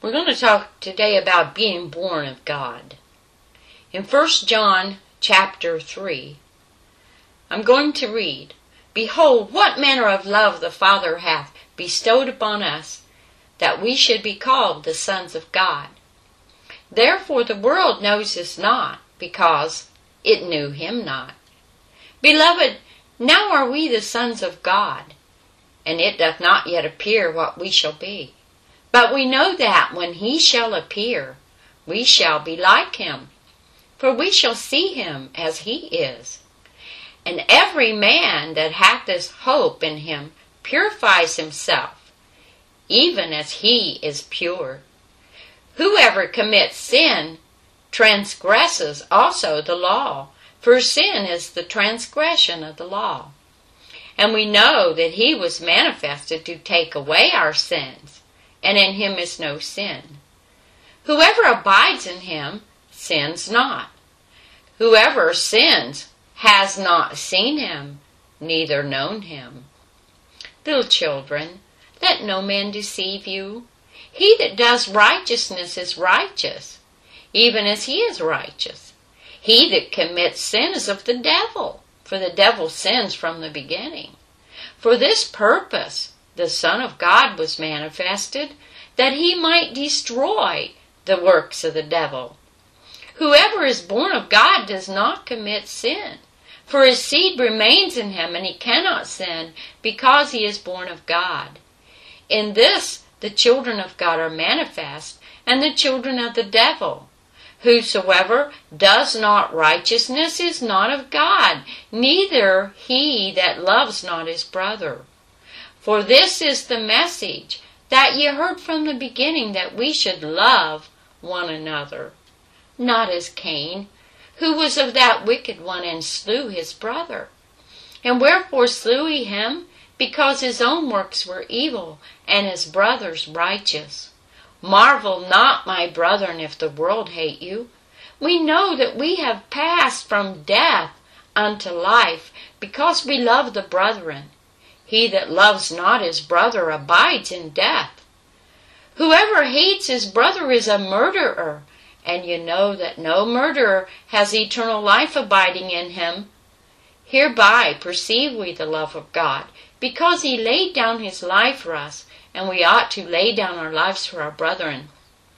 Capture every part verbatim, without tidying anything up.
We're going to talk today about being born of God. In First John chapter three, I'm going to read, "Behold, what manner of love the Father hath bestowed upon us, that we should be called the sons of God. Therefore the world knows us not, because it knew him not. Beloved, now are we the sons of God, and it doth not yet appear what we shall be. But we know that when he shall appear, we shall be like him, for we shall see him as he is. And every man that hath this hope in him purifies himself, even as he is pure. Whoever commits sin transgresses also the law, for sin is the transgression of the law. And we know that he was manifested to take away our sins, and in him is no sin. Whoever abides in him sins not. Whoever sins has not seen him, neither known him. Little children, let no man deceive you. He that does righteousness is righteous, even as he is righteous. He that commits sin is of the devil, for the devil sins from the beginning. For this purpose the Son of God was manifested, that he might destroy the works of the devil. Whoever is born of God does not commit sin, for his seed remains in him, and he cannot sin, because he is born of God. In this the children of God are manifest, and the children of the devil. Whosoever does not righteousness is not of God, neither he that loves not his brother. For this is the message that ye heard from the beginning, that we should love one another. Not as Cain, who was of that wicked one, and slew his brother. And wherefore slew he him? Because his own works were evil, and his brother's righteous. Marvel not, my brethren, if the world hate you. We know that we have passed from death unto life, because we love the brethren. He that loves not his brother abides in death. Whoever hates his brother is a murderer, and you know that no murderer has eternal life abiding in him. Hereby perceive we the love of God, because he laid down his life for us, and we ought to lay down our lives for our brethren.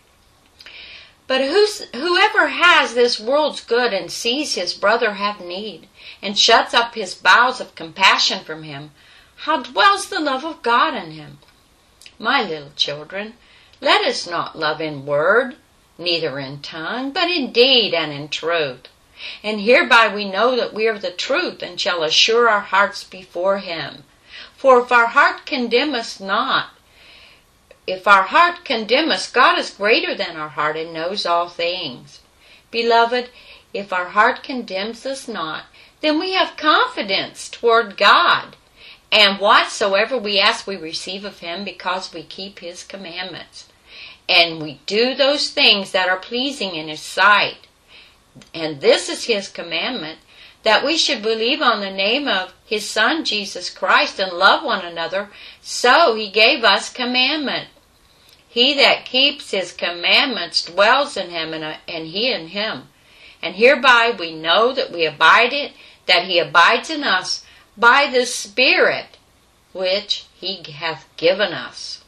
But who's, whoever has this world's good, and sees his brother have need, and shuts up his bowels of compassion from him, how dwells the love of God in him? My little children, let us not love in word, neither in tongue, but in deed and in truth. And hereby we know that we are the truth, and shall assure our hearts before him. For if our heart condemn us not, if our heart condemn us, God is greater than our heart, and knows all things. Beloved, if our heart condemns us not, then we have confidence toward God. And whatsoever we ask we receive of him, because we keep his commandments. And we do those things that are pleasing in his sight. And this is his commandment, that we should believe on the name of his Son Jesus Christ, and love one another. So he gave us commandment. He that keeps his commandments dwells in him, and, and he in him. And hereby we know that we abide in, that he abides in us, by the Spirit which he hath given us.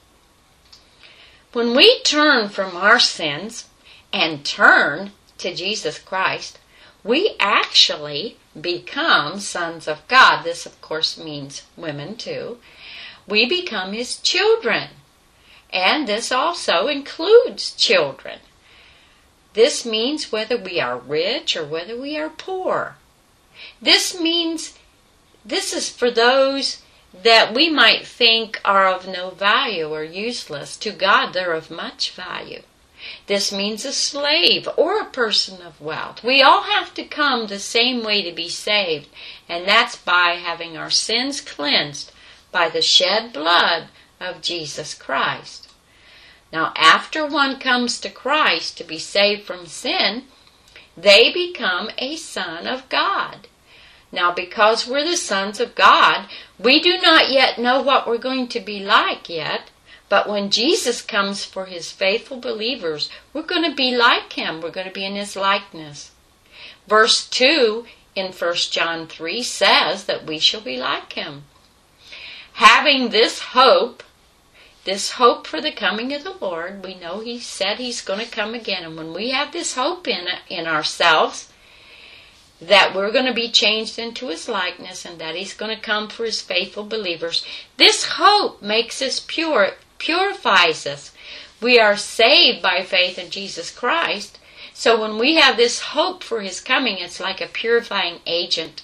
When we turn from our sins and turn to Jesus Christ, we actually become sons of God. This, of course, means women too. We become his children. And this also includes children. This means whether we are rich or whether we are poor. This means, this is for those that we might think are of no value or useless. To God, they're of much value. This means a slave or a person of wealth. We all have to come the same way to be saved, and that's by having our sins cleansed by the shed blood of Jesus Christ. Now, after one comes to Christ to be saved from sin, they become a son of God. Now, because we're the sons of God, we do not yet know what we're going to be like yet, But when Jesus comes for his faithful believers, we're going to be like him. We're going to be in his likeness. Verse two in First John three says that we shall be like him. Having this hope, this hope for the coming of the Lord, we know he said he's going to come again. And when we have this hope in, in ourselves, that we're going to be changed into his likeness and that he's going to come for his faithful believers, this hope makes us pure. It purifies us. We are saved by faith in Jesus Christ. So when we have this hope for his coming, it's like a purifying agent.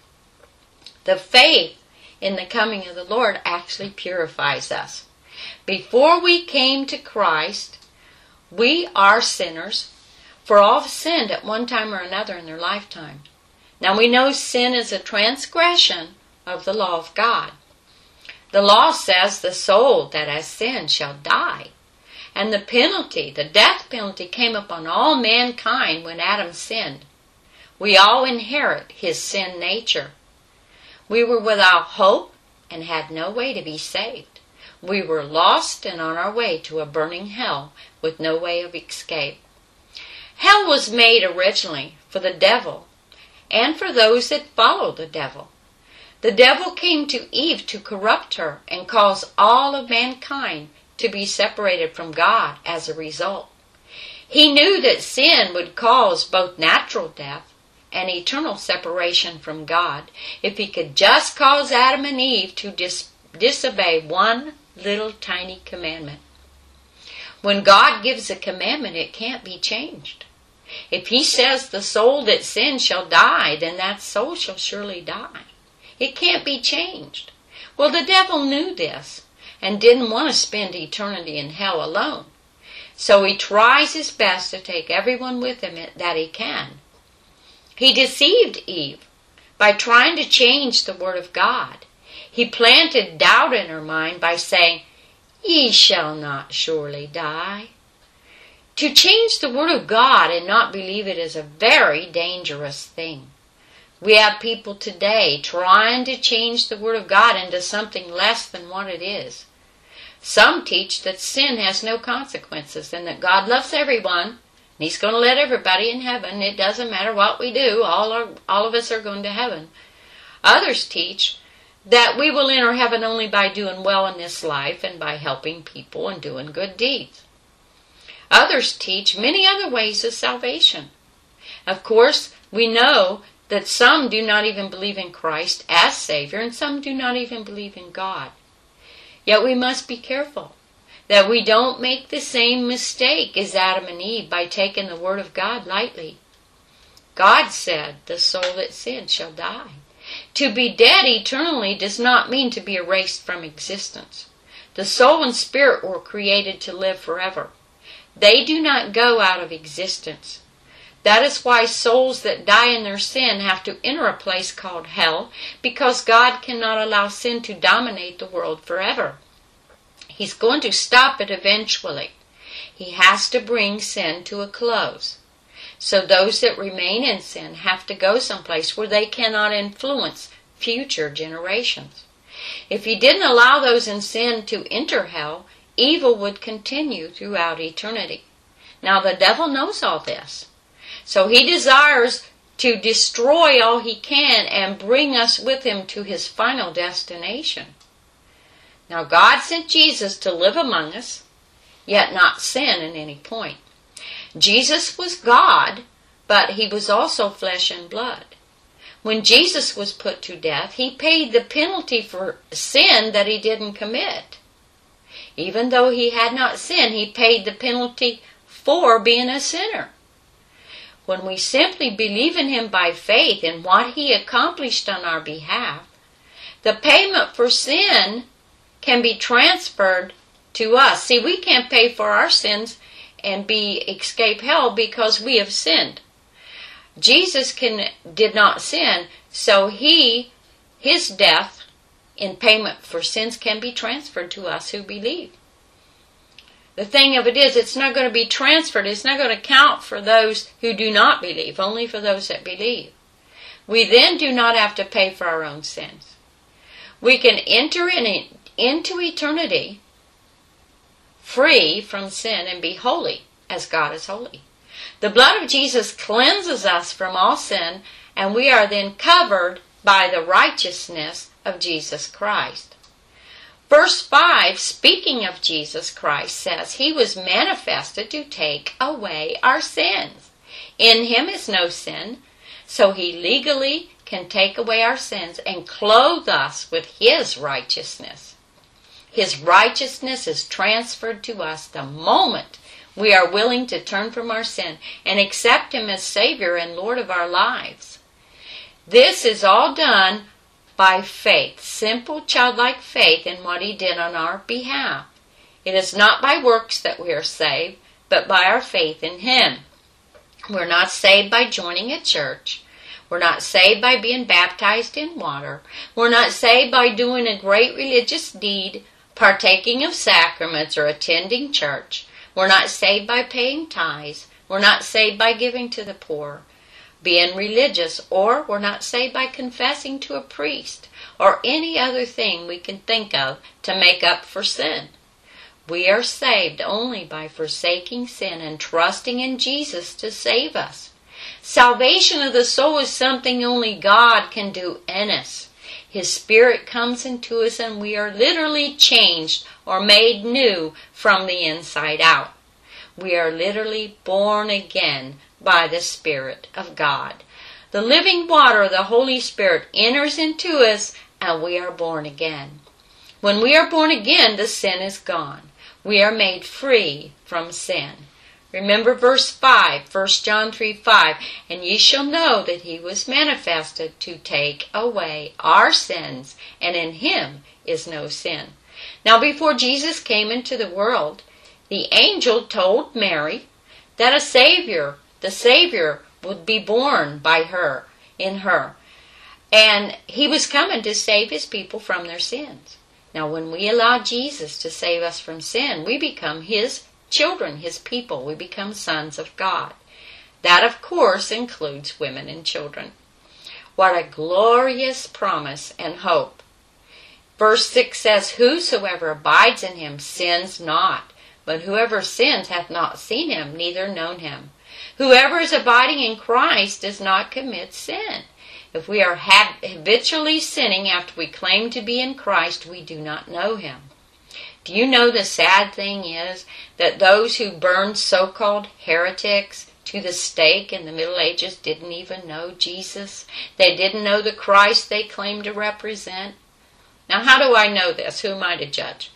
The faith in the coming of the Lord actually purifies us. Before we came to Christ, we are sinners, for all have sinned at one time or another in their lifetime. Now we know sin is a transgression of the law of God. The law says the soul that has sinned shall die. And the penalty, the death penalty, came upon all mankind when Adam sinned. We all inherit his sin nature. We were without hope and had no way to be saved. We were lost and on our way to a burning hell with no way of escape. Hell was made originally for the devil and for those that follow the devil. The devil came to Eve to corrupt her and cause all of mankind to be separated from God as a result. He knew that sin would cause both natural death and eternal separation from God if he could just cause Adam and Eve to dis- disobey one little tiny commandment. When God gives a commandment, it can't be changed. If he says the soul that sins shall die, then that soul shall surely die. It can't be changed. Well, the devil knew this and didn't want to spend eternity in hell alone. So he tries his best to take everyone with him that he can. He deceived Eve by trying to change the word of God. He planted doubt in her mind by saying, "Ye shall not surely die." To change the word of God and not believe it is a very dangerous thing. We have people today trying to change the word of God into something less than what it is. Some teach that sin has no consequences and that God loves everyone and he's going to let everybody in heaven. It doesn't matter what we do. All, are, all of us are going to heaven. Others teach that we will enter heaven only by doing well in this life and by helping people and doing good deeds. Others teach many other ways of salvation. Of course, we know that some do not even believe in Christ as Savior and some do not even believe in God. Yet we must be careful that we don't make the same mistake as Adam and Eve by taking the Word of God lightly. God said, "The soul that sins shall die." To be dead eternally does not mean to be erased from existence. The soul and spirit were created to live forever. They do not go out of existence. That is why souls that die in their sin have to enter a place called hell, because God cannot allow sin to dominate the world forever. He's going to stop it eventually. He has to bring sin to a close. So those that remain in sin have to go someplace where they cannot influence future generations. If he didn't allow those in sin to enter hell, evil would continue throughout eternity. Now the devil knows all this. So he desires to destroy all he can and bring us with him to his final destination. Now God sent Jesus to live among us, yet not sin at any point. Jesus was God, but he was also flesh and blood. When Jesus was put to death, he paid the penalty for sin that he didn't commit. Even though he had not sinned, he paid the penalty for being a sinner. When we simply believe in him by faith in what he accomplished on our behalf, the payment for sin can be transferred to us. See, we can't pay for our sins and be escape hell because we have sinned. Jesus can did not sin, so he his death in payment for sins can be transferred to us who believe. The thing of it is, it's not going to be transferred. It's not going to count for those who do not believe, only for those that believe. We then do not have to pay for our own sins. We can enter in, into eternity free from sin and be holy as God is holy. The blood of Jesus cleanses us from all sin, and we are then covered by the righteousness of Jesus Christ. Verse five, speaking of Jesus Christ, says, He was manifested to take away our sins. In Him is no sin, so He legally can take away our sins and clothe us with His righteousness. His righteousness is transferred to us the moment we are willing to turn from our sin and accept Him as Savior and Lord of our lives. This is all done by faith, simple childlike faith in what He did on our behalf. It is not by works that we are saved, but by our faith in Him. We're not saved by joining a church. We're not saved by being baptized in water. We're not saved by doing a great religious deed, partaking of sacraments, or attending church. We're not saved by paying tithes. We're not saved by giving to the poor, being religious, or we're not saved by confessing to a priest or any other thing we can think of to make up for sin. We are saved only by forsaking sin and trusting in Jesus to save us. Salvation of the soul is something only God can do in us. His Spirit comes into us and we are literally changed or made new from the inside out. We are literally born again by the Spirit of God. The living water of the Holy Spirit enters into us and we are born again. When we are born again, the sin is gone. We are made free from sin. Remember verse five, First John three five, and ye shall know that He was manifested to take away our sins, and in Him is no sin. Now before Jesus came into the world, the angel told Mary that a Savior, the Savior, would be born by her, in her. And He was coming to save His people from their sins. Now when we allow Jesus to save us from sin, we become His children, His people. We become sons of God. That, of course, includes women and children. What a glorious promise and hope. Verse six says, Whosoever abides in Him sins not, but whoever sins hath not seen Him, neither known Him. Whoever is abiding in Christ does not commit sin. If we are habitually sinning after we claim to be in Christ, we do not know Him. Do you know the sad thing is that those who burned so-called heretics to the stake in the Middle Ages didn't even know Jesus? They didn't know the Christ they claimed to represent? Now, how do I know this? Who am I to judge?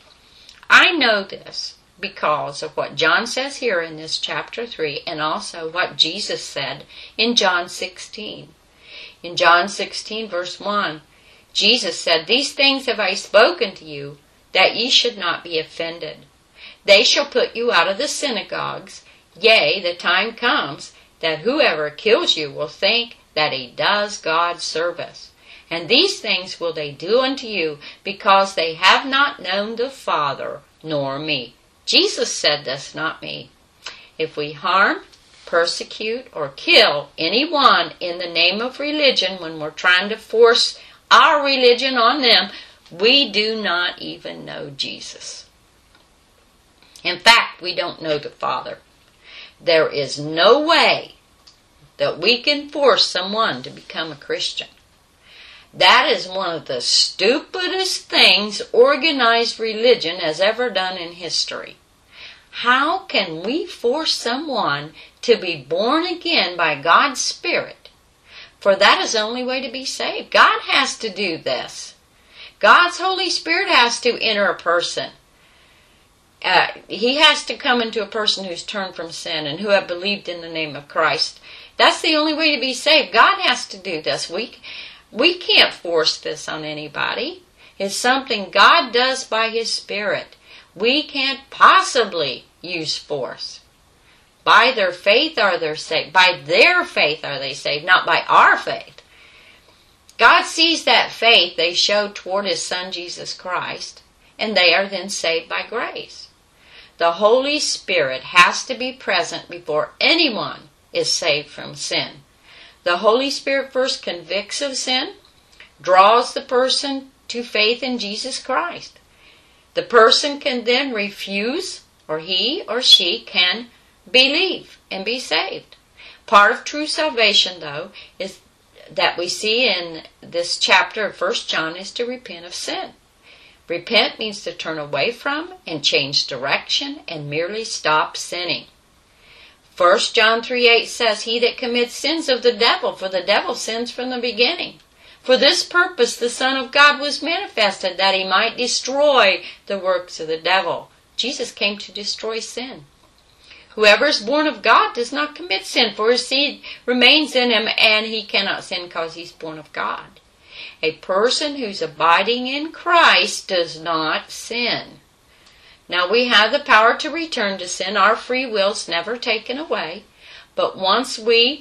I know this because of what John says here in this chapter three, and also what Jesus said in John sixteen. In John sixteen, verse one, Jesus said, These things have I spoken to you, that ye should not be offended. They shall put you out of the synagogues. Yea, the time comes that whoever kills you will think that he does God service. And these things will they do unto you, because they have not known the Father nor me. Jesus said this, not me. If we harm, persecute, or kill anyone in the name of religion when we're trying to force our religion on them, we do not even know Jesus. In fact, we don't know the Father. There is no way that we can force someone to become a Christian. That is one of the stupidest things organized religion has ever done in history. How can we force someone to be born again by God's Spirit? For that is the only way to be saved. God has to do this. God's Holy Spirit has to enter a person. Uh, he has to come into a person who's turned from sin and who have believed in the name of Christ. That's the only way to be saved. God has to do this. We, we can't force this on anybody. It's something God does by His Spirit. We can't possibly use force. By their faith are they saved. By their faith are they saved, not by our faith. God sees that faith they show toward His Son Jesus Christ, and they are then saved by grace. The Holy Spirit has to be present before anyone is saved from sin. The Holy Spirit first convicts of sin, draws the person to faith in Jesus Christ. The person can then refuse or he or she can believe and be saved. Part of true salvation, though, is that we see in this chapter of First John is to repent of sin. Repent means to turn away from and change direction and merely stop sinning. First John three eight says, "He that commits sins of the devil, for the devil sins from the beginning. For this purpose the Son of God was manifested, that he might destroy the works of the devil." Jesus came to destroy sin. Whoever is born of God does not commit sin, for his seed remains in him, and he cannot sin because he's born of God. A person who's abiding in Christ does not sin. Now we have the power to return to sin. Our free will's never taken away. But once we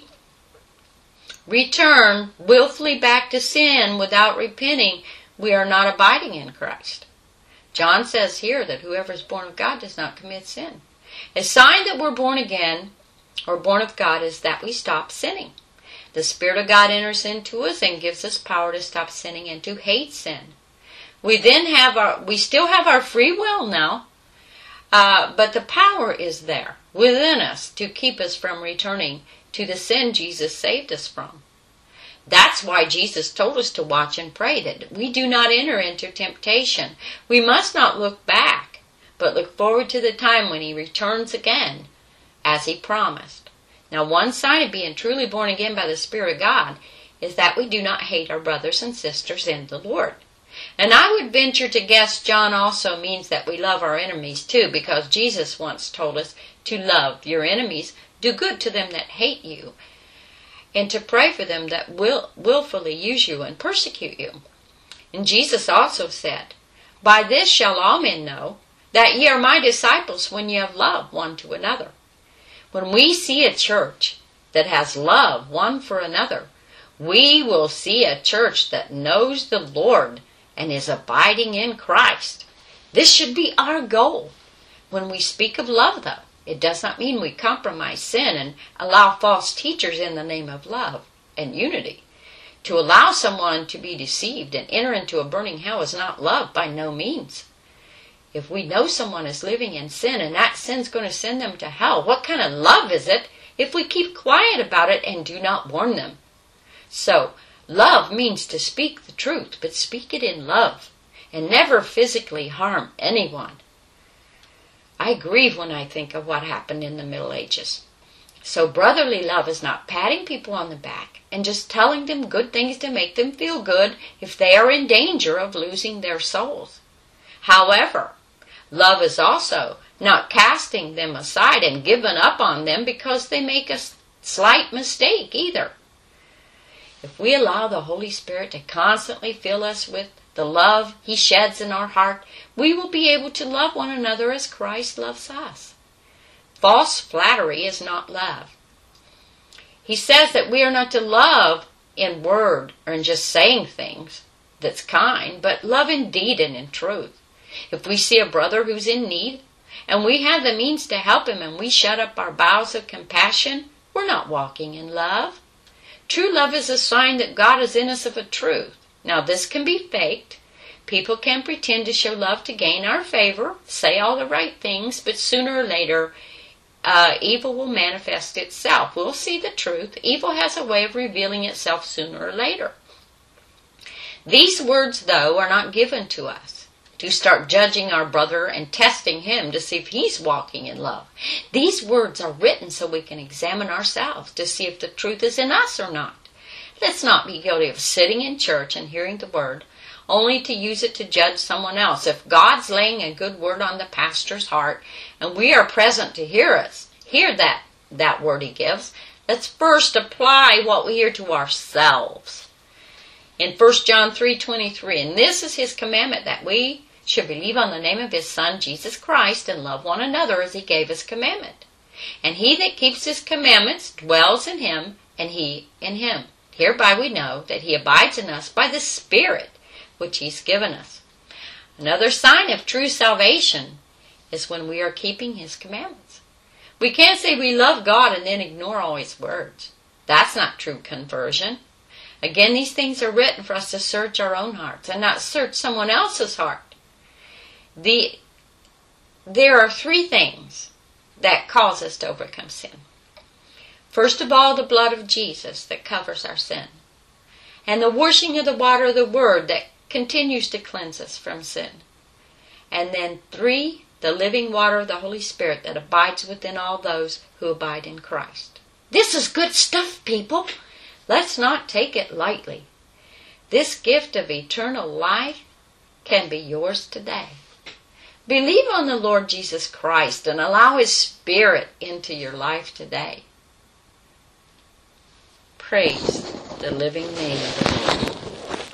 return willfully back to sin without repenting, we are not abiding in Christ. John says here that whoever is born of God does not commit sin. A sign that we're born again or born of God is that we stop sinning. The Spirit of God enters into us and gives us power to stop sinning and to hate sin. We then have our, we still have our free will now, uh, but the power is there within us to keep us from returning to the sin Jesus saved us from. That's why Jesus told us to watch and pray, that we do not enter into temptation. We must not look back, but look forward to the time when he returns again, as he promised. Now, one sign of being truly born again by the Spirit of God is that we do not hate our brothers and sisters in the Lord. And I would venture to guess John also means that we love our enemies too, because Jesus once told us to love your enemies, do good to them that hate you, and to pray for them that will willfully use you and persecute you. And Jesus also said, "By this shall all men know that ye are my disciples, when ye have love one to another." When we see a church that has love one for another, we will see a church that knows the Lord and is abiding in Christ. This should be our goal. When we speak of love, though, it does not mean we compromise sin and allow false teachers in the name of love and unity. To allow someone to be deceived and enter into a burning hell is not love, by no means. If we know someone is living in sin and that sin's going to send them to hell, what kind of love is it if we keep quiet about it and do not warn them? So, love means to speak the truth, but speak it in love and never physically harm anyone. I grieve when I think of what happened in the Middle Ages. So brotherly love is not patting people on the back and just telling them good things to make them feel good if they are in danger of losing their souls. However, love is also not casting them aside and giving up on them because they make a slight mistake either. If we allow the Holy Spirit to constantly fill us with the love he sheds in our heart, we will be able to love one another as Christ loves us. False flattery is not love. He says that we are not to love in word or in just saying things that's kind, but love in deed and in truth. If we see a brother who's in need and we have the means to help him and we shut up our bowels of compassion, we're not walking in love. True love is a sign that God is in us of a truth. Now, this can be faked. People can pretend to show love to gain our favor, say all the right things, but sooner or later, uh, evil will manifest itself. We'll see the truth. Evil has a way of revealing itself sooner or later. These words, though, are not given to us to start judging our brother and testing him to see if he's walking in love. These words are written so we can examine ourselves to see if the truth is in us or not. Let's not be guilty of sitting in church and hearing the word only to use it to judge someone else. If God's laying a good word on the pastor's heart and we are present to hear us, hear that, that word he gives, let's first apply what we hear to ourselves. In First John three twenty-three, and this is his commandment, that we should believe on the name of his Son, Jesus Christ, and love one another as he gave his commandment. And he that keeps his commandments dwells in him, and he in him. Hereby we know that he abides in us by the Spirit which he's given us. Another sign of true salvation is when we are keeping his commandments. We can't say we love God and then ignore all his words. That's not true conversion. Again, these things are written for us to search our own hearts and not search someone else's heart. The there are three things that cause us to overcome sin. First of all, the blood of Jesus that covers our sin. And the washing of the water of the Word that continues to cleanse us from sin. And then three, the living water of the Holy Spirit that abides within all those who abide in Christ. This is good stuff, people. Let's not take it lightly. This gift of eternal life can be yours today. Believe on the Lord Jesus Christ and allow His Spirit into your life today. Praise the living name of the Lord.